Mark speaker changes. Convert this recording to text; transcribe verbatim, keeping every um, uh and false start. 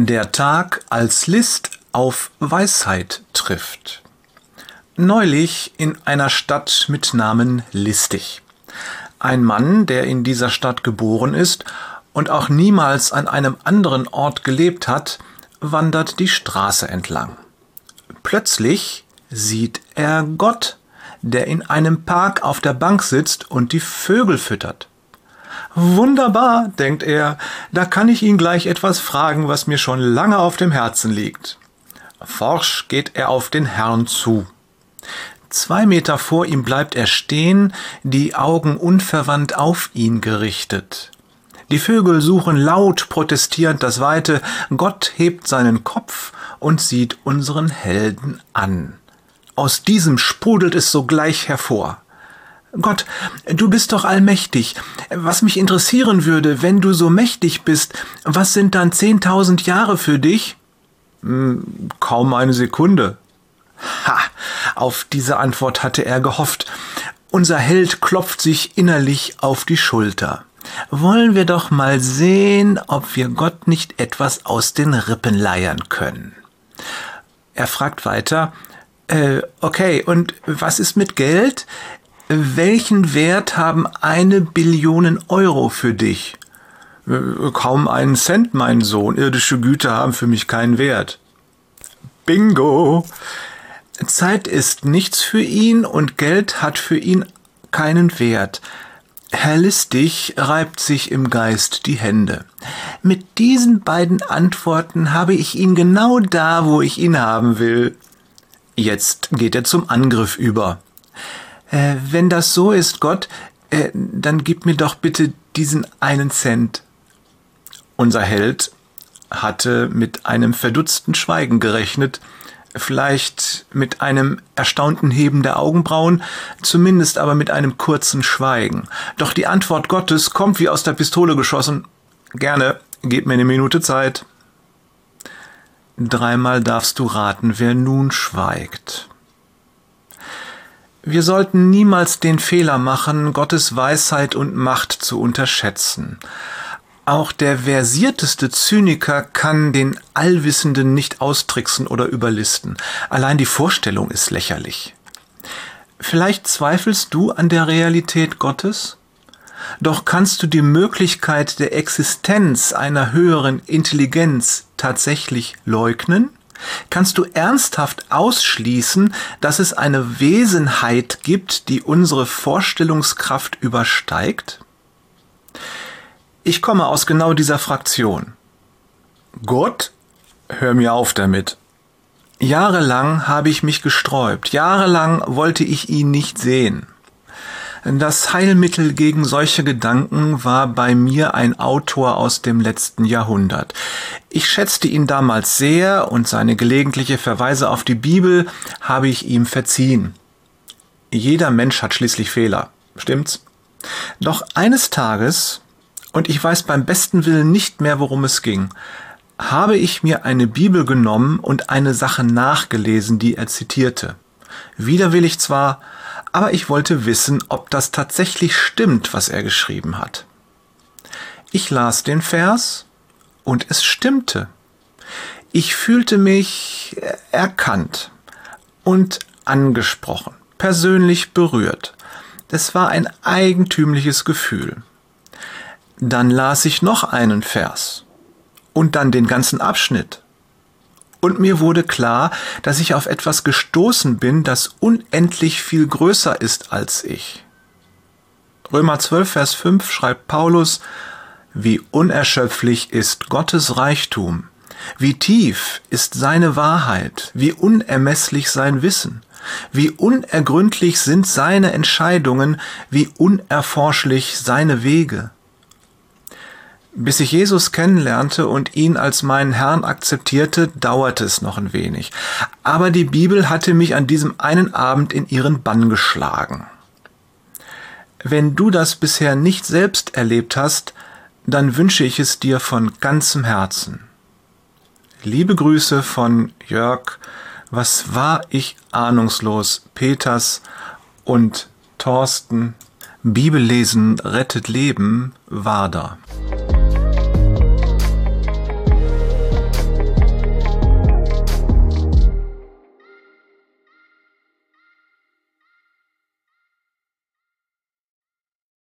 Speaker 1: Der Tag, als List auf Weisheit trifft. Neulich in einer Stadt mit Namen Listig. Ein Mann, der in dieser Stadt geboren ist und auch niemals an einem anderen Ort gelebt hat, wandert die Straße entlang. Plötzlich sieht er Gott, der in einem Park auf der Bank sitzt und die Vögel füttert. Wunderbar, denkt er, da kann ich ihn gleich etwas fragen, was mir schon lange auf dem Herzen liegt. Forsch geht er auf den Herrn zu. Zwei Meter vor ihm bleibt er stehen, die Augen unverwandt auf ihn gerichtet. Die Vögel suchen laut protestierend das Weite, Gott hebt seinen Kopf und sieht unseren Helden an. Aus diesem sprudelt es sogleich hervor. Gott, du bist doch allmächtig. Was mich interessieren würde, wenn du so mächtig bist, was sind dann zehntausend Jahre für dich? Hm, kaum eine Sekunde. Ha, auf diese Antwort hatte er gehofft. Unser Held klopft sich innerlich auf die Schulter. Wollen wir doch mal sehen, ob wir Gott nicht etwas aus den Rippen leiern können. Er fragt weiter, äh, okay, und was ist mit Geld? Welchen Wert haben eine Billion Euro für dich? Kaum einen Cent, mein Sohn. Irdische Güter haben für mich keinen Wert. Bingo! Zeit ist nichts für ihn und Geld hat für ihn keinen Wert. Herr Listig reibt sich im Geist die Hände. Mit diesen beiden Antworten habe ich ihn genau da, wo ich ihn haben will. Jetzt geht er zum Angriff über. Äh, wenn das so ist, Gott, äh, dann gib mir doch bitte diesen einen Cent. Unser Held hatte mit einem verdutzten Schweigen gerechnet, vielleicht mit einem erstaunten Heben der Augenbrauen, zumindest aber mit einem kurzen Schweigen. Doch die Antwort Gottes kommt wie aus der Pistole geschossen. Gerne, gib mir eine Minute Zeit. Dreimal darfst du raten, wer nun schweigt. Wir sollten niemals den Fehler machen, Gottes Weisheit und Macht zu unterschätzen. Auch der versierteste Zyniker kann den Allwissenden nicht austricksen oder überlisten. Allein die Vorstellung ist lächerlich. Vielleicht zweifelst du an der Realität Gottes? Doch kannst du die Möglichkeit der Existenz einer höheren Intelligenz tatsächlich leugnen? Kannst du ernsthaft ausschließen, dass es eine Wesenheit gibt, die unsere Vorstellungskraft übersteigt? Ich komme aus genau dieser Fraktion. Gott? Hör mir auf damit. Jahrelang habe ich mich gesträubt, jahrelang wollte ich ihn nicht sehen. Das Heilmittel gegen solche Gedanken war bei mir ein Autor aus dem letzten Jahrhundert. Ich schätzte ihn damals sehr und seine gelegentliche Verweise auf die Bibel habe ich ihm verziehen. Jeder Mensch hat schließlich Fehler, stimmt's? Doch eines Tages, und ich weiß beim besten Willen nicht mehr, worum es ging, habe ich mir eine Bibel genommen und eine Sache nachgelesen, die er zitierte. Widerwillig zwar, aber ich wollte wissen, ob das tatsächlich stimmt, was er geschrieben hat. Ich las den Vers und es stimmte. Ich fühlte mich erkannt und angesprochen, persönlich berührt. Es war ein eigentümliches Gefühl. Dann las ich noch einen Vers und dann den ganzen Abschnitt. Und mir wurde klar, dass ich auf etwas gestoßen bin, das unendlich viel größer ist als ich. Römer zwölf, Vers fünf schreibt Paulus, wie unerschöpflich ist Gottes Reichtum, wie tief ist seine Wahrheit, wie unermesslich sein Wissen, wie unergründlich sind seine Entscheidungen, wie unerforschlich seine Wege. Bis ich Jesus kennenlernte und ihn als meinen Herrn akzeptierte, dauerte es noch ein wenig. Aber die Bibel hatte mich an diesem einen Abend in ihren Bann geschlagen. Wenn du das bisher nicht selbst erlebt hast, dann wünsche ich es dir von ganzem Herzen. Liebe Grüße von Jörg, was war ich ahnungslos, Peters und Thorsten, Bibellesen rettet Leben, Wader.